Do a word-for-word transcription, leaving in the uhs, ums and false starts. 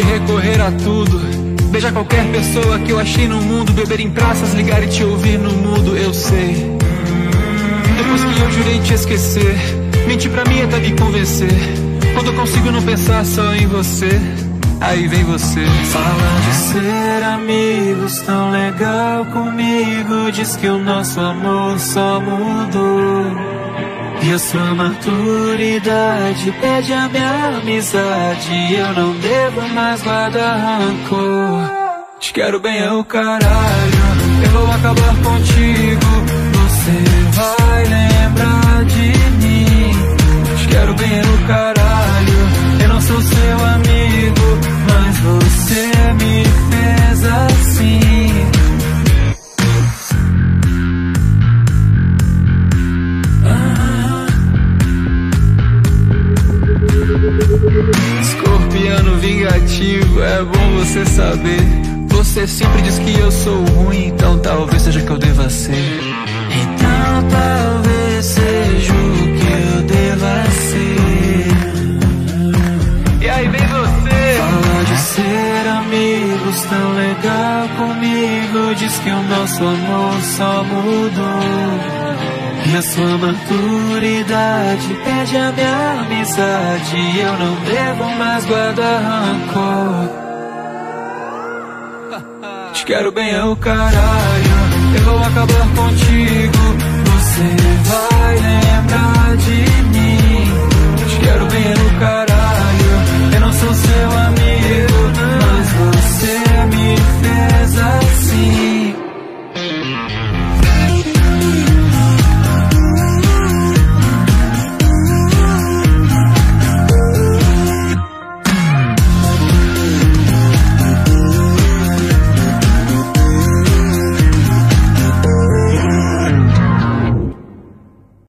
recorrer a tudo. Beijar qualquer pessoa que eu achei no mundo. Beber em praças, ligar e te ouvir no mudo. Eu sei, depois que eu jurei te esquecer, mentir pra mim até me convencer. Quando eu consigo não pensar só em você, aí vem você. Fala de ser amigos, tão legal comigo. Diz que o nosso amor só mudou. E a sua maturidade pede a minha amizade. Eu não devo mais guardar rancor. Te quero bem é o caralho, eu vou acabar contigo. Você vai lembrar de mim. Te quero bem é o caralho, eu não sou seu amigo, mas você me fez assim. Escorpiano vingativo, é bom você saber. Você sempre diz que eu sou ruim, então talvez seja que eu deva ser. Então talvez seja o que eu deva ser. E aí vem você. Fala de ser amigos, tão legal comigo. Diz que o nosso amor só mudou. E a sua maturidade pede a minha amizade. Eu não devo mais guardar rancor. Te quero bem é o caralho, eu vou acabar contigo. Você vai lembrar de